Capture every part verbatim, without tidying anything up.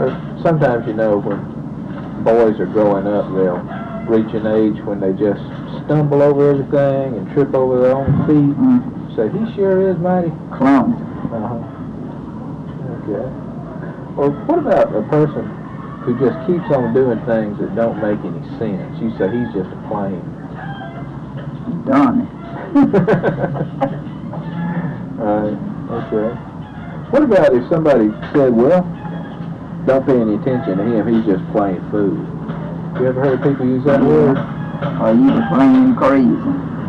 Or sometimes, you know, when boys are growing up, they'll reach an age when they just stumble over everything and trip over their own feet. Mm. So he sure is mighty clumsy. Uh-huh. Okay. Or what about a person who just keeps on doing things that don't make any sense? You say he's just a plain dummy. Right. Okay. What about if somebody said, well, don't pay any attention to him, he's just plain fool? You ever heard people use that word? Or you just plain crazy.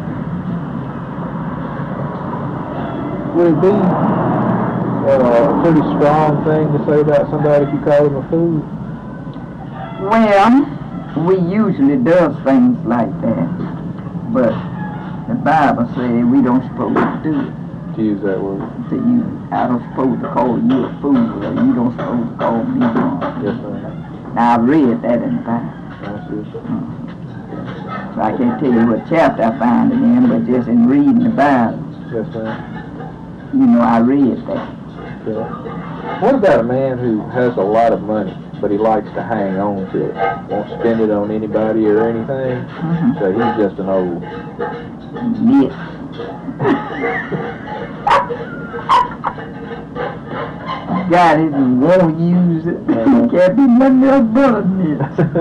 Would it be uh, a pretty strong thing to say about somebody if you call him a fool? Well, we usually does things like that, but the Bible says we don't supposed to do it. To use that word? To you, I don't supposed to call you a fool, or you don't supposed to call me one. Yes, ma'am. Now I read that in the Bible. I see. Hmm. So I can't tell you what chapter I found it in, but just in reading the Bible. Yes, ma'am. You know, I read that. Okay. What about a man who has a lot of money, but he likes to hang on to it, won't spend it on anybody or anything? Mm-hmm. So he's just an old... Yes. Got it and won't use it. Uh-huh. Can't be nothing else but a miss.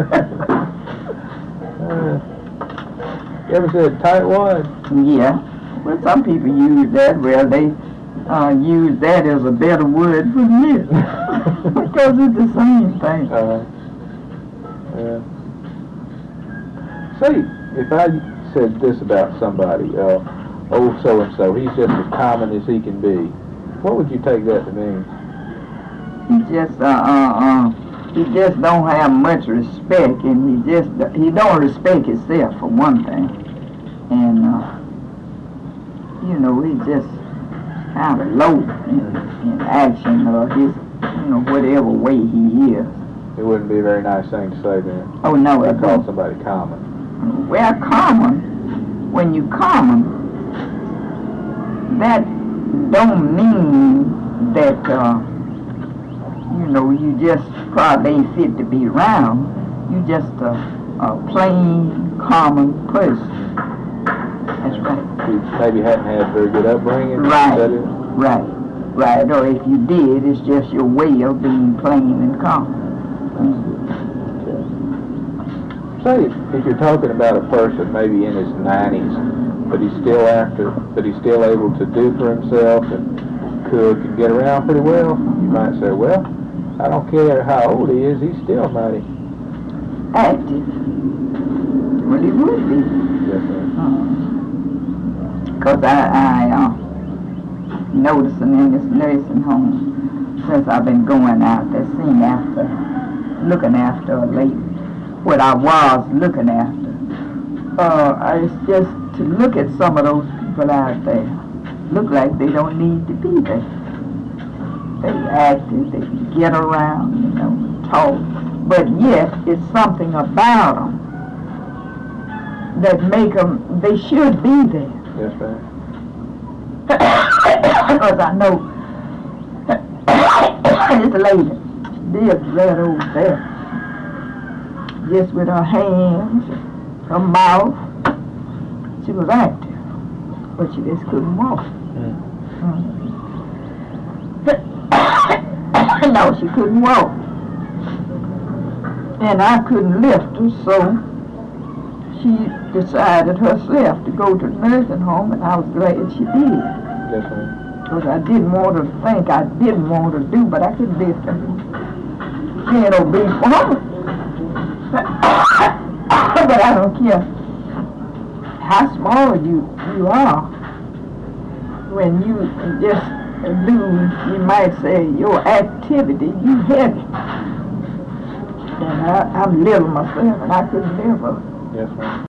uh, you ever said tight wad? Yeah. Well, some people use that. Well, they uh, use that as a better word for miss. Because it's the same thing. Uh, yeah. Say, if I said this about somebody, uh, oh, so-and-so, he's just as common as he can be, what would you take that to mean? He just, uh, uh, uh, he just don't have much respect, and he just, he don't respect himself, for one thing. And, uh, you know, he just kind of low in, in action, or his, you know, whatever way he is. It wouldn't be a very nice thing to say then. Oh, no, I it call don't. somebody common. Well, common, when you common, that don't mean that, uh, you know, you just probably ain't fit to be around. You just a, a plain, common person. That's right. You maybe hadn't had a very good upbringing. Right, Is that it? right, right. Or if you did, it's just your way of being plain and common. Say, if you're talking about a person maybe in his nineties, but he's still after, but he's still able to do for himself and cook and get around pretty well, you might say, well, I don't care how old he is, he's still mighty active. Well, he would be. Yes, sir. Because I, I uh, noticing in this nursing home, since I've been going out there, seeing after, looking after a lady, what I was looking after. Uh, I, it's just to look at some of those people out there, look like they don't need to be there. They active, they can get around, you know, talk, but yet it's something about them that make them, they should be there. Yes, ma'am. Because I know this lady lives right over there, just with her hands, her mouth. She was active, but she just couldn't walk. Mm. Mm. No, she couldn't walk. And I couldn't lift her, so she decided herself to go to the nursing home, and I was glad she did. Yes, ma'am. Because I didn't want her to think I didn't want her to do, but I couldn't lift her. She ain't no big woman. But I don't care how small you, you are. When you just lose, you might say, your activity, you heavy. And I, I'm little myself, and I couldn't live her. Yes, ma'am.